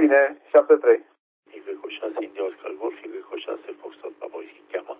bine, 7-3. Y6 India Oscar Golf, Y6 Foxtrot Papa Whisky, cheamă.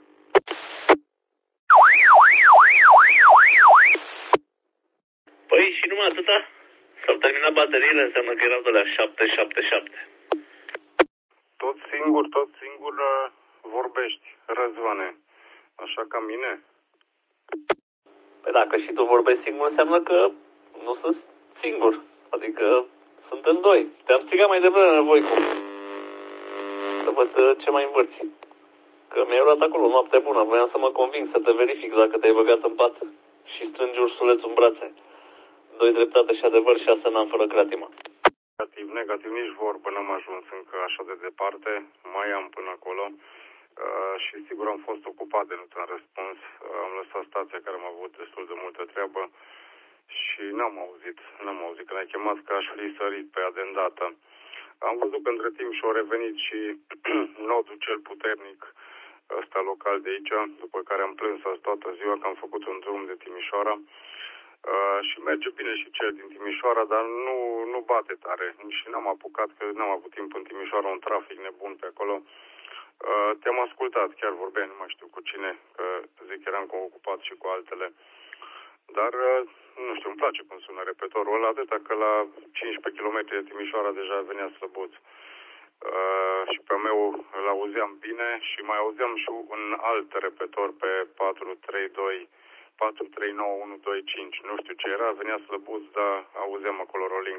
Păi și numai atâta? S-au terminat bateriile, înseamnă că erau de la 777. Tot singur vorbești, Răzvane. Așa ca mine? Păi dacă și tu vorbești singur, înseamnă că nu sunt singur. Adică suntem doi. Te-am strigat mai devreme, Voicu. Să văd ce mai învârți. Că mi-ai luat acolo noapte bună. Voiam să mă conving, să te verific dacă te-ai băgat în pat și strângi ursulețul în brațe. 2 dreptate și adevăr, 6 n-am fără creatimă. Negativ, nici vorbă, n-am ajuns încă așa de departe. Mai am până acolo. Și sigur am fost ocupat de nu te-am răspuns. Am lăsat stația care am avut destul de multă treabă și n-am auzit când ai chemat că aș fi sărit pe adendată. Am văzut că între timp și-a revenit și nodul cel puternic ăsta local de aici, după care am plâns azi toată ziua că am făcut un drum de Timișoara. Și merge bine și cel din Timișoara, dar nu bate tare. Și n-am apucat, că n-am avut timp în Timișoara, un trafic nebun pe acolo. Te-am ascultat, chiar vorbeai, nu mai știu cu cine, că zic eram ocupat și cu altele. Dar, nu știu, îmi place cum sună repetorul ăla, atâta că la 15 km de Timișoara deja venea slăbuț. Și pe meu îl auzeam bine și mai auzeam și un alt repetor pe 432 439125, nu știu ce era, venea slăbuț, dar auzeam acolo rolling.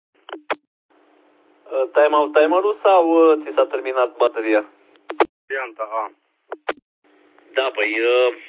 Time-out timerul sau ți s-a terminat bateria? Varianta A. Da, păi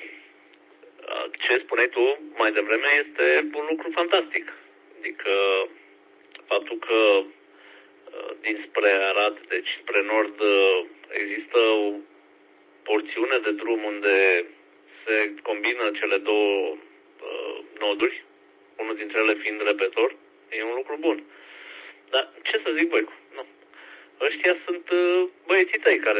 ce spuneai tu mai devreme este un lucru fantastic. Adică faptul că dinspre Arad, deci spre nord, există o porțiune de drum unde se combină cele două noduri, unul dintre ele fiind repetor, e un lucru bun. Dar ce să zic, Voicu? Nu. Ăștia sunt băieții tăi care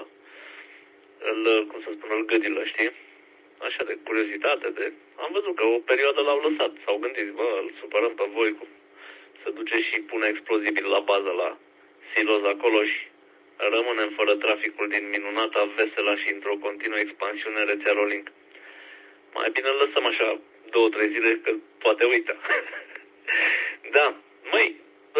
cum să spun, îl gâdilă, știi? Așa de curiozitate, am văzut că o perioadă l-au lăsat, s-au gândit, îl supărăm pe Voicu. Se duce și pune explozibil la bază la siloz acolo și rămânem fără traficul din minunata Vesela și într-o continuă expansiune rețea rolling. Mai bine îl lăsăm așa 2-3 zile, că poate uită. Da, măi,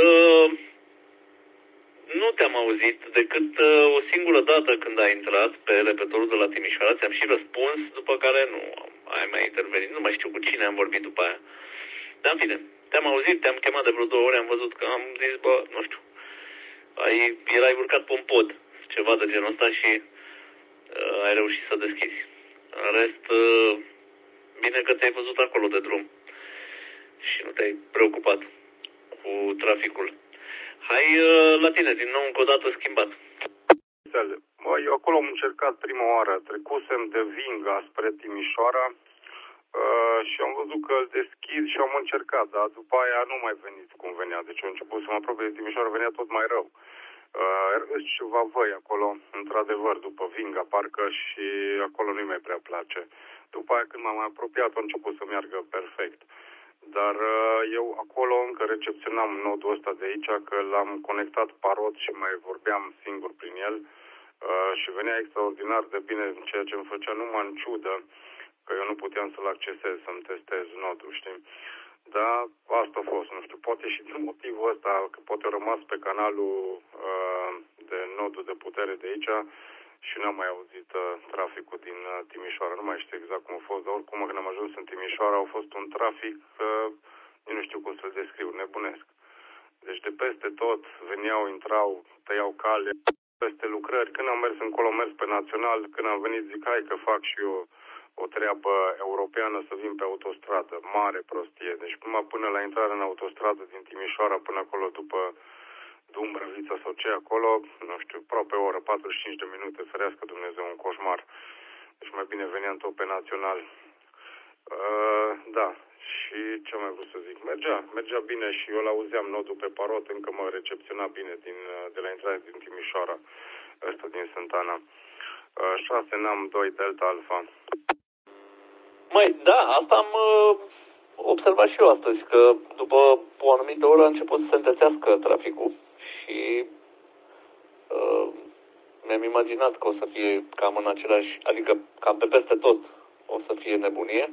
nu te-am auzit decât o singură dată când ai intrat pe repetorul de la Timișoara, ți-am și răspuns, după care nu ai mai intervenit, nu mai știu cu cine am vorbit după aia. Dar în fine, te-am auzit, te-am chemat de vreo 2 ori, am văzut că am zis, nu știu, erai urcat pe un pod, ceva de genul ăsta și ai reușit să deschizi. În rest, bine că te-ai văzut acolo de drum și nu te-ai preocupat cu traficul. Hai la tine, din nou încă o dată schimbat. Eu acolo am încercat prima oară, trecusem de Vinga spre Timișoara și am văzut că îl deschid și am încercat, dar după aia nu mai venit cum venea, deci am început să mă apropie de Timișoara, venea tot mai rău. Sunt ceva văi acolo, într-adevăr, după Vinga, parcă, și acolo nu-i mai prea place. După aia, când m-am mai apropiat, a început să meargă perfect. Dar eu acolo încă recepționam nodul ăsta de aici, că l-am conectat parot și mai vorbeam singur prin el și venea extraordinar de bine în ceea ce îmi făcea, numai în ciudă că eu nu puteam să-l accesez, să-mi testez nodul, știi? Dar asta a fost, nu știu, poate și din motivul ăsta, că poate a rămas pe canalul de nodul de putere de aici și n-am mai auzit traficul din Timișoara. Nu mai știu exact cum a fost, dar oricum când am ajuns în Timișoara a fost un trafic, nu știu cum să-l descriu, nebunesc. Deci de peste tot veneau, intrau, tăiau cale, peste lucrări. Când am mers încolo, am mers pe național, când am venit zic, hai că fac și eu o treabă europeană să vin pe autostradă. Mare prostie. Deci până la intrare în autostradă din Timișoara, până acolo după Dumbrăvița sau ce acolo, nu știu, aproape o oră, 45 de minute, ferească Dumnezeu, un coșmar. Deci mai bine veneam tot pe național. Da, și ce mai vrut să zic? Mergea bine și eu l-auzeam nodul pe parot, încă mă recepționa bine de la intrare din Timișoara, ăsta din Sântana. 6 NAM 2 Delta Alfa. Măi, da, asta am observat și eu astăzi, că după o anumită oră a început să se întețească traficul și mi-am imaginat că o să fie cam în același, adică cam pe peste tot o să fie nebunie.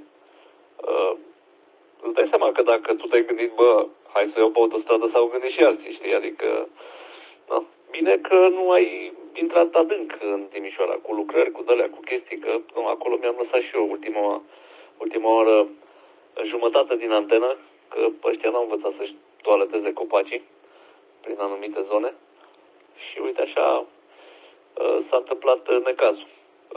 Îți dai seama că dacă tu te-ai gândit, bă, hai să iau pe autostradă, s-au gândit și alții, știi? Adică, no. Bine că nu ai intrat adânc în Timișoara, cu lucrări, cu dălea, cu chestii, că nu, acolo mi-am lăsat și eu ultima oră jumătate din antenă, că ăștia n-au învățat să-și toaleteze copacii prin anumite zone. Și uite așa s-a întâmplat necazul.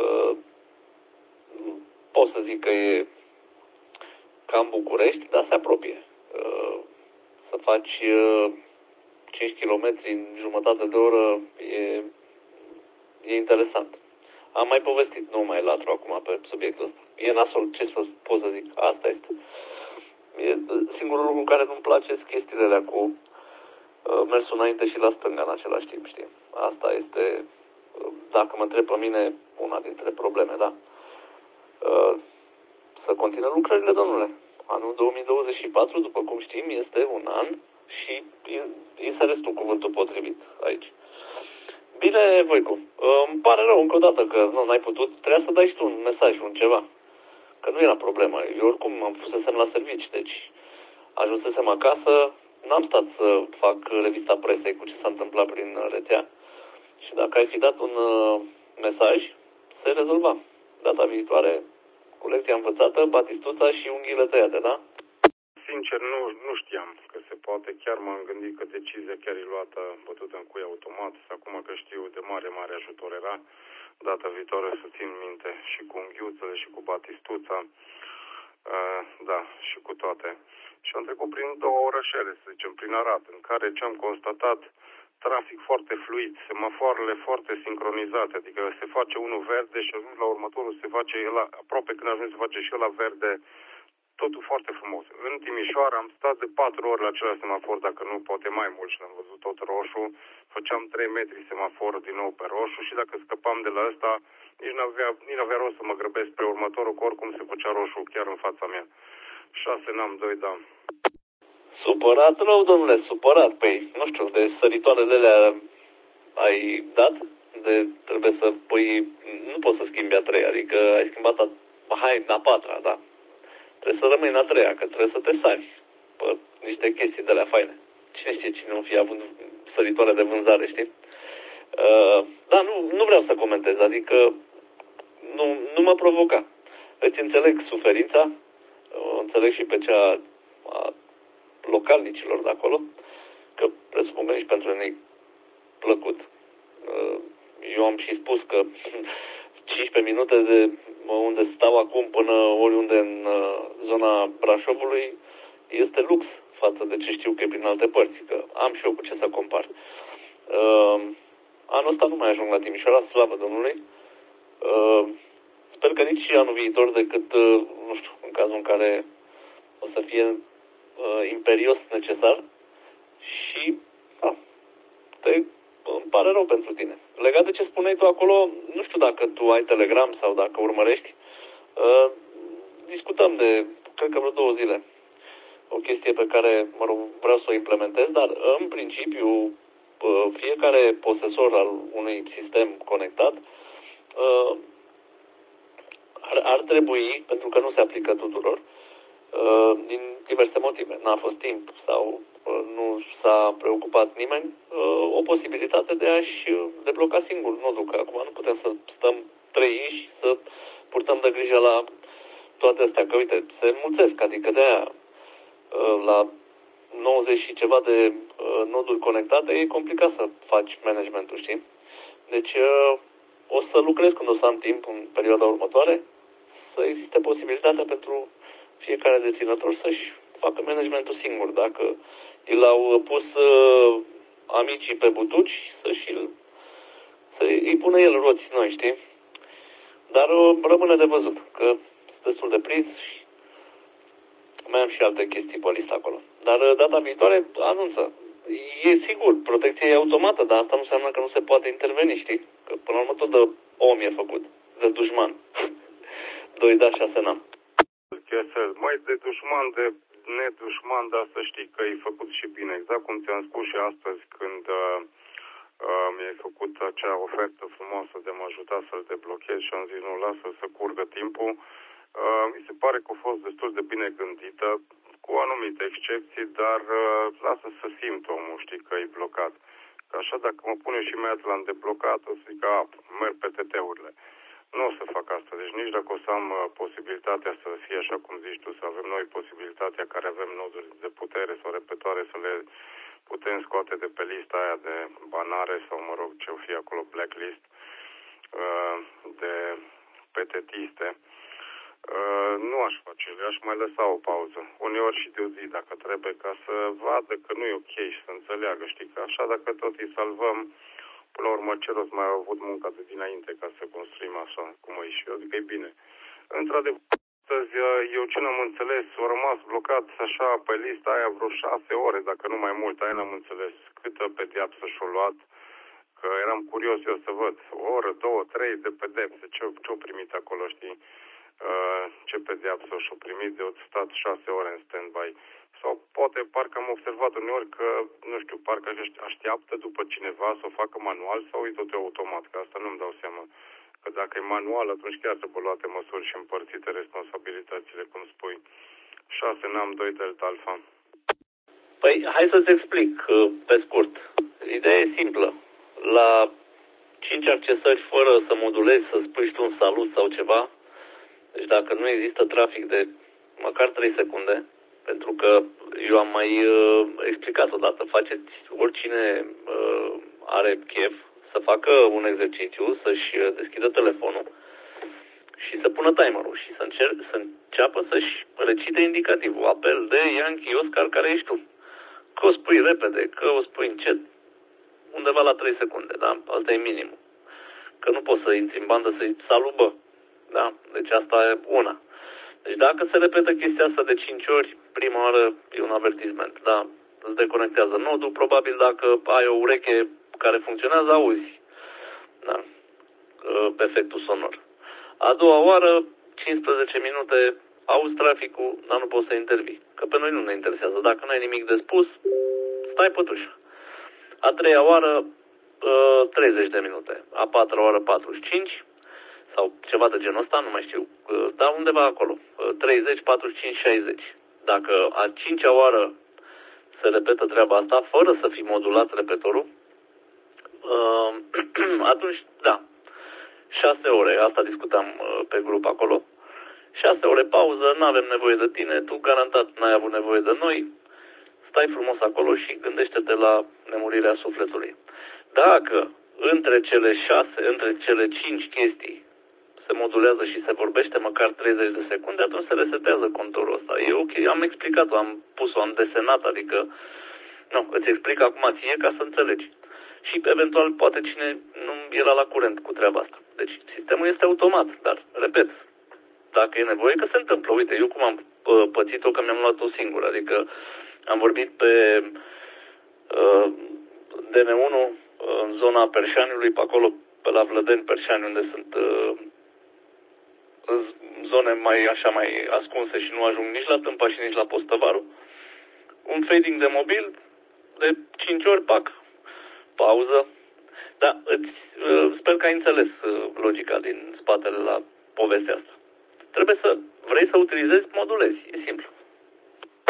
Pot să zic că e cam București, dar se apropie. Să faci 5 km în jumătate de oră e interesant. Am mai povestit, nu mai latru acum pe subiectul ăsta. E nasol, ce să pot să zic? Asta este. Singurul lucru care nu-mi place sunt chestiile alea cu mersul înainte și la stânga în același timp, știi? Asta este, dacă mă întreb pe mine, una dintre probleme, da? Să continue lucrările, domnule. Anul 2024, după cum știm, este un an și este restul cuvântul potrivit aici. Bine, Voicu, îmi pare rău încă o dată că nu n-ai putut, trebuia să dai și tu un mesaj, un ceva. Că nu era problemă. Eu oricum am fusesem la servici, deci ajunsesem acasă, n-am stat să fac revista presei cu ce s-a întâmplat prin rețea. Și dacă ai fi dat un mesaj, se rezolva. Data viitoare, cu lecția învățată, batistuța și unghiile tăiate, da? Sincer, nu știam că se poate. Chiar m-am gândit că decizia chiar e luată, bătută în cui automat. Și acum că știu, de mare ajutor era. Data viitoare să țin minte și cu unghiuțele și cu batistuța. Da, și cu toate. Și am trecut prin două orășele, să zicem, prin Arad, în care ce am constatat, trafic foarte fluid, semafoarele foarte sincronizate, adică se face unul verde și ajungi la următorul, se face aproape când ajungi se face și ăla verde, totul foarte frumos. În Timișoara am stat de 4 ori la același semafor, dacă nu, poate mai mult, și l-am văzut tot roșu. Făceam 3 metri semafor din nou pe roșu și dacă scăpam de la ăsta, nici n-avea rost să mă grăbesc spre următorul, că oricum se făcea roșu chiar în fața mea. 6 n-am, 2 da. Supărat rău, domnule, supărat. Păi, nu știu, de săritoarele alea ai dat? Trebuie să pui, nu poți să schimbi a treia, adică ai schimbat a patra, da. Trebuie să rămâi la treia, că trebuie să te sari pe niște chestii de alea faine. Cine știe cine nu fi avut săritoare de vânzare, știi? Da, nu vreau să comentez, adică nu mă provoca. Îți înțeleg suferința, înțeleg și pe cea a localnicilor de acolo, că presupun că nici pentru ei plăcut. Eu am și spus că 15 minute de unde stau acum până oriunde în zona Brașovului este lux față de ce știu că e prin alte părți, că am și eu cu ce să compar. Anul ăsta nu mai ajung la Timișoara, slavă Domnului. Sper că nici și anul viitor, decât, nu știu, în cazul în care o să fie imperios necesar și îmi pare rău pentru tine. Legat de ce spuneai tu acolo, nu știu dacă tu ai Telegram sau dacă urmărești, discutăm de, cred că vreo 2 zile, o chestie pe care, vreau să o implementez, dar în principiu fiecare posesor al unui sistem conectat ar trebui, pentru că nu se aplică tuturor, din diverse motive, n-a fost timp sau nu s-a preocupat nimeni, o posibilitate de a-și debloca singur nodul, că acum nu putem să stăm 3 și să purtăm de grijă la toate astea, că uite, se înmulțesc, adică de aia la 90 și ceva de noduri conectate e complicat să faci managementul, știi? Deci o să lucrez când o să am timp în perioada următoare, să existe posibilitatea pentru fiecare deținător să-și facă managementul singur. Dacă l-au pus amicii pe butuci, să-i pună el roți noi, știi? Dar rămâne de văzut, că sunt destul de prins și mai am și alte chestii pe listă acolo. Dar data viitoare anunță. E sigur, protecția e automată, dar asta nu înseamnă că nu se poate interveni, știi? Că până la urmă tot de om e făcut, de dușman. 2 da, 6 n-am. Mai de dușman, de nedușman, dar să știi că e făcut și bine. Exact cum ți-am spus și astăzi când Mi-ai făcut acea ofertă frumoasă de a mă ajuta să-l deblochez și am zis nu, lasă să curgă timpul. Mi se pare că a fost destul de bine gândită, cu anumite excepții, dar lasă să simt omul, știi, că e blocat. Că așa dacă mă pune și imediat l-am deblocat, o să zic că merg pe TT-urile. Nu o să fac asta, deci nici dacă o să am posibilitatea să fie așa cum zici tu, să avem noi posibilitatea care avem noduri de putere sau repetoare să le putem scoate de pe lista aia de banare sau, mă rog, ce-o fi acolo, blacklist, de PTT-iste. Nu aș face, aș mai lăsa o pauză. Uneori și de o zi, dacă trebuie, ca să vadă că nu e ok și să înțeleagă, știi, că așa dacă tot îi salvăm, până la urmă ce rost mai au avut munca de dinainte ca să construim așa, cum e și eu, adică e bine. Într-adevăr, astăzi, eu ce n-am înțeles, au rămas blocat așa pe lista aia vreo 6 ore, dacă nu mai mult, aia n-am înțeles câtă pedeapsă și-o luat, că eram curios eu să văd, o oră, 2, 3 de pedepse, ce-au primit acolo, știi? Ce pedeapsă și-au primit de stat 6 ore în stand-by. Sau poate, parcă am observat uneori că, nu știu, parcă așteaptă după cineva să o facă manual sau e tot automat, că asta nu-mi dau seama. Că dacă e manual, atunci chiar trebuie luate măsuri și împărțite responsabilitățile, cum spui. 6 n-am, 2 delta alfa. Păi, hai să-ți explic pe scurt. Ideea e simplă. La 5 accesări fără să modulezi, să spui tu un salut sau ceva, deci dacă nu există trafic de măcar 3 secunde, pentru că eu am mai explicat odată, faceți oricine are chef să facă un exercițiu, să-și deschidă telefonul și să pună timerul și să înceapă să-și recite indicativul. Apel de Yankee Oscar, care ești tu. Că o spui repede, că o spui încet, undeva la 3 secunde, da? Asta e minimul. Că nu poți să intri în bandă să-i salut, bă. Da? Deci asta e una. Deci dacă se repetă chestia asta de 5 ori, prima oară e un avertisment, da? Îți deconectează nodul, probabil dacă ai o ureche care funcționează, auzi, da? Pe efectul sonor. A doua oară, 15 minute, auzi traficul, dar nu poți să intervii. Că pe noi nu ne interesează. Dacă nu ai nimic de spus, stai pătușă. A treia oară, 30 de minute. A patra oară, 45 sau ceva de genul ăsta, nu mai știu, dar undeva acolo. 30, 45, 60. Dacă a cincea oară se repetă treaba asta, fără să fi modulat repetorul, atunci, da, 6 ore, asta discutam pe grup acolo, 6 ore pauză, nu avem nevoie de tine, tu garantat n-ai avut nevoie de noi, stai frumos acolo și gândește-te la nemurirea sufletului. Dacă între cele 5 chestii se modulează și se vorbește măcar 30 de secunde, atunci se resetează conturul ăsta. E ok, am explicat-o, am pus-o, am desenat, adică, nu, îți explic acum ție ca să înțelegi. Și eventual poate cine nu era la curent cu treaba asta. Deci sistemul este automat, dar, repet, dacă e nevoie, că se întâmplă. Uite, eu cum am pățit-o, că mi-am luat-o singură, adică am vorbit pe DN1 în zona Perșaniului, pe acolo, pe la Vlădeni, Perșani, unde sunt zone mai ascunse și nu ajung nici la Tâmpa și nici la Postăvaru. Un fading de mobil de 5 ori, pac, pauză. Da, sper că ai înțeles logica din spatele la povestea asta. Vrei să utilizezi, modulezi, e simplu.